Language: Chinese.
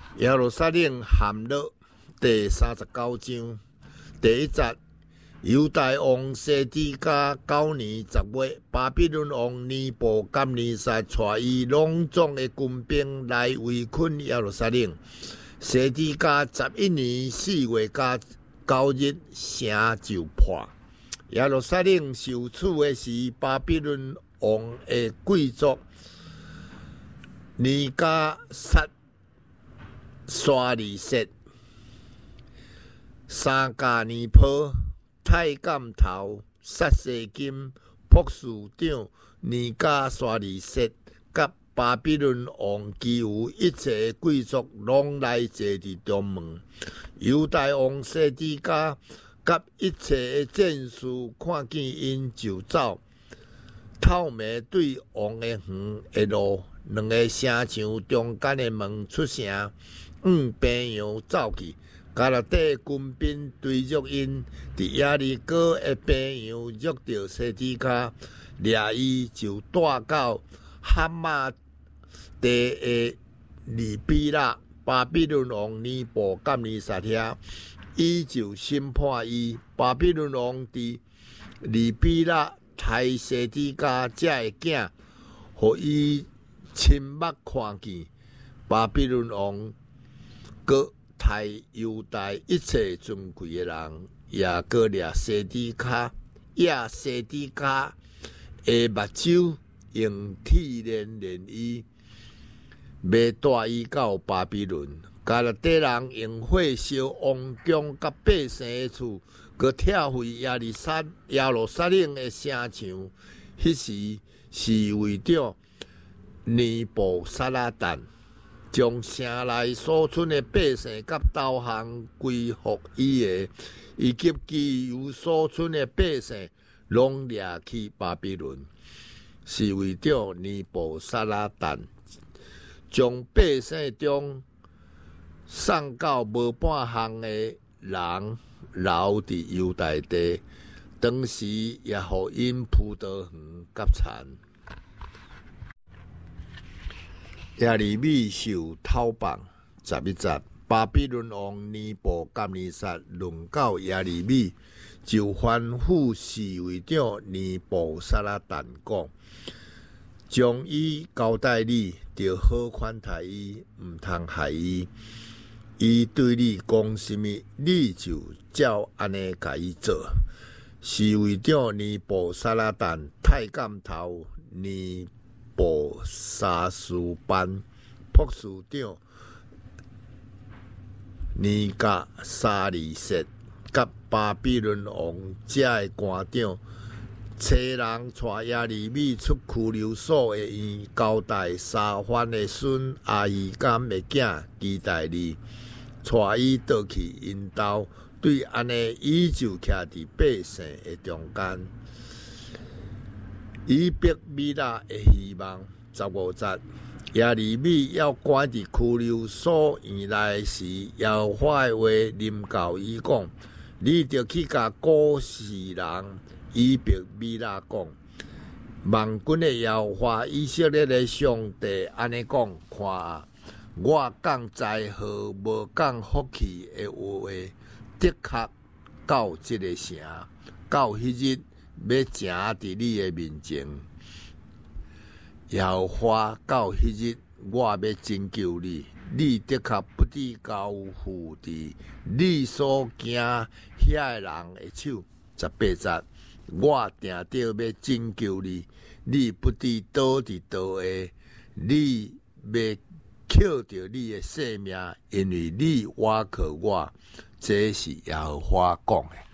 耶路撒冷陷落第39章第1节。犹大王西底家9年10月，巴比伦王尼布甲尼撒带伊隆重的军兵来围困耶路撒冷。西底家11年4月甲9日，城就破。耶路撒冷受处的是巴比伦王的贵族尼加撒沙利色、三加尼坡、太监头撒西金、博士长尼加沙利色，甲巴比伦王其余一切贵族拢来坐伫中门。犹大王西底家甲一切战士看见因就走，透明对王的园的路，两个城墙中间的门出声，边洋走去。加勒底军兵追逐因，伫耶利哥的边洋捉到西底家，掠伊就带到哈马地的利比拉。巴比伦王尼布甲尼撒遐，伊就审判伊。巴比伦王伫利比拉杀西底家遮的囝，互伊亲目看见。巴比伦王搁杀犹大一切尊贵的人，也搁掠西底家的目睭，用铁链链伊，要带伊到巴比伦。加勒底人用火烧王宫甲百姓的厝，搁拆毁耶路撒冷的城墙。迄时是为着尼布撒拉旦将城内所存的百姓甲投降归服伊的，以及其余所存的百姓，拢掠去巴比伦，是为着尼布撒拉旦将百姓中送到无半项的人留伫犹大地，当时也互因葡萄园甲田。耶利米受讨棒11节，巴比伦王尼布甲尼撒论到耶利米，就吩咐侍卫长尼布撒拉旦讲：将伊交代你，就好款待伊，毋通害伊。伊对你讲什么，你就照安尼甲伊做。侍卫长尼布撒拉旦、太监头尼布沙斯班、博士长尼加沙利色，甲巴比伦王遮的官长，找人带耶利米出拘留所的院，交代沙番的孙阿姨甘的囝期待你，带伊倒去因兜。对安尼，伊就徛伫百姓的中间。以逼米拉的希望15节，耶利米要关伫拘留所院内时，耶和华的话临到伊讲：你着去甲古时人以逼米拉讲，万军的耶和华以色列的上帝安尼讲：看，我讲灾祸无讲福气的话，的确到这个城，到迄日要行伫你的面前。耶和华到迄日，我要拯救你，你的确不至交付伫你所惊遐个人的手。18节，我定着要拯救你，你不至倒伫倒下，你要捡着你的性命，因为你倚靠我。这是耶和华讲的。